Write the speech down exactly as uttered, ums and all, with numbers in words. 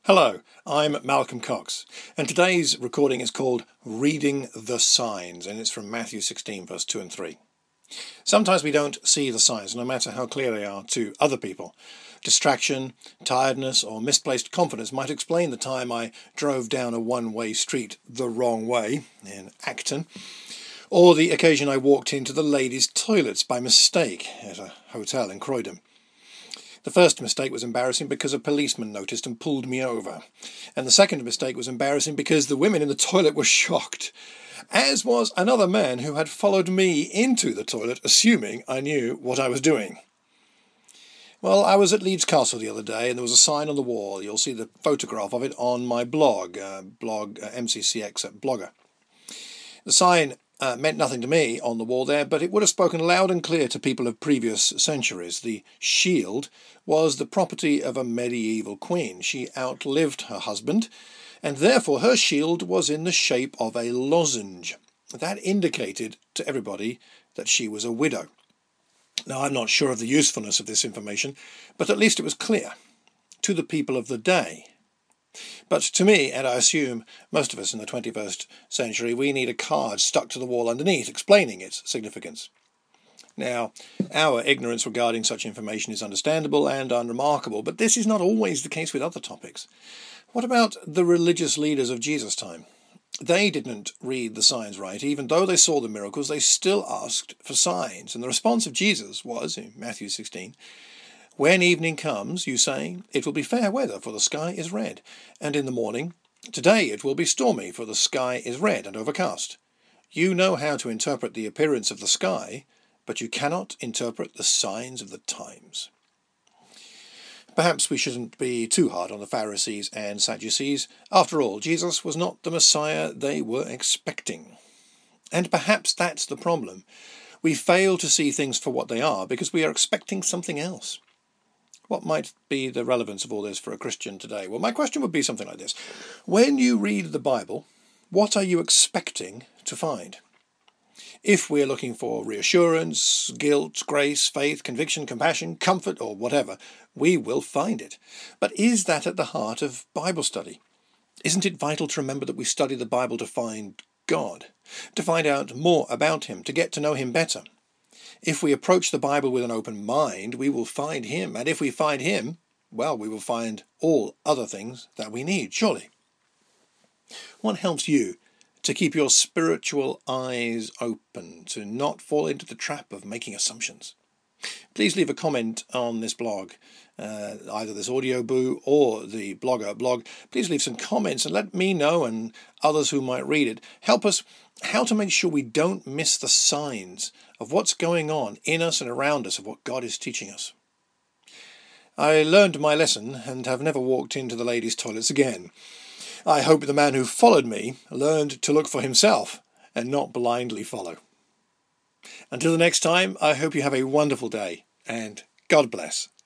Hello, I'm Malcolm Cox, and today's recording is called Reading the Signs, and it's from Matthew sixteen, verse two and three. Sometimes we don't see the signs, no matter how clear they are to other people. Distraction, tiredness, or misplaced confidence might explain the time I drove down a one-way street the wrong way in Acton, or the occasion I walked into the ladies' toilets by mistake at a hotel in Croydon. The first mistake was embarrassing because a policeman noticed and pulled me over. And the second mistake was embarrassing because the women in the toilet were shocked, as was another man who had followed me into the toilet, assuming I knew what I was doing. Well, I was at Leeds Castle the other day, and there was a sign on the wall. You'll see the photograph of it on my blog, uh, blog uh, M C C X at Blogger. The sign Uh, meant nothing to me on the wall there, but it would have spoken loud and clear to people of previous centuries. The shield was the property of a medieval queen. She outlived her husband, and therefore her shield was in the shape of a lozenge. That indicated to everybody that she was a widow. Now, I'm not sure of the usefulness of this information, but at least it was clear to the people of the day. But to me, and I assume most of us in the twenty-first century, we need a card stuck to the wall underneath explaining its significance. Now, our ignorance regarding such information is understandable and unremarkable, but this is not always the case with other topics. What about the religious leaders of Jesus' time? They didn't read the signs right. Even though they saw the miracles, they still asked for signs. And the response of Jesus was, in Matthew sixteen, "When evening comes, you say, it will be fair weather, for the sky is red. And in the morning, today it will be stormy, for the sky is red and overcast. You know how to interpret the appearance of the sky, but you cannot interpret the signs of the times." Perhaps we shouldn't be too hard on the Pharisees and Sadducees. After all, Jesus was not the Messiah they were expecting. And perhaps that's the problem. We fail to see things for what they are because we are expecting something else. What might be the relevance of all this for a Christian today? Well, my question would be something like this. When you read the Bible, what are you expecting to find? If we're looking for reassurance, guilt, grace, faith, conviction, compassion, comfort, or whatever, we will find it. But is that at the heart of Bible study? Isn't it vital to remember that we study the Bible to find God, to find out more about Him, to get to know Him better? If we approach the Bible with an open mind, we will find Him. And if we find Him, well, we will find all other things that we need, surely. What helps you to keep your spiritual eyes open, to not fall into the trap of making assumptions? Please leave a comment on this blog, uh, either this audio boo or the Blogger blog. Please leave some comments and let me know and others who might read it. Help us how to make sure we don't miss the signs of what's going on in us and around us, of what God is teaching us. I learned my lesson and have never walked into the ladies' toilets again. I hope the man who followed me learned to look for himself and not blindly follow. Until the next time, I hope you have a wonderful day, and God bless.